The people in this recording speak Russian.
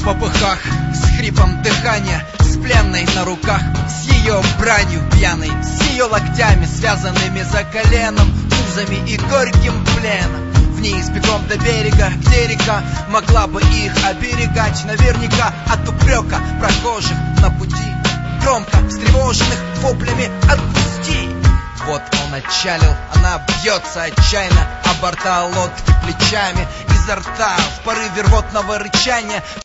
попыхах, с хрипом дыхания, с пленной на руках, с ее бранью пьяной, с ее локтями, связанными за коленом, тузами и горьким пленом. Вниз бегом до берега, где река могла бы их оберегать, наверняка от упрека прохожих на пути, громко встревоженных воплями «Отпусти!». Вот он отчалил, она бьется отчаянно о борта лодки плечами, изо рта в порыве рвотного рычания